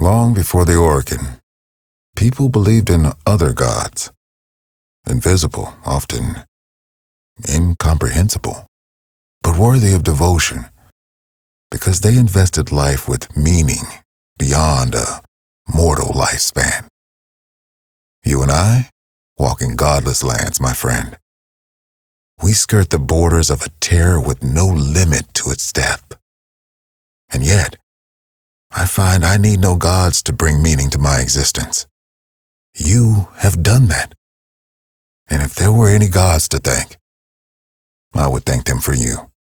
Long before the Oricon, people believed in other gods, invisible, often incomprehensible, but worthy of devotion because they invested life with meaning beyond a mortal lifespan. You and I walk in godless lands, my friend. We skirt the borders of a terror with no limit to its depth. And yet, I find I need no gods to bring meaning to my existence. You have done that. And if there were any gods to thank, I would thank them for you.